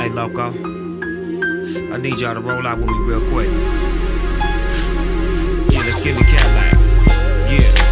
Hey, Loco, I need y'all to roll out with me real quick. Yeah, let's get in the Cadillac. Yeah.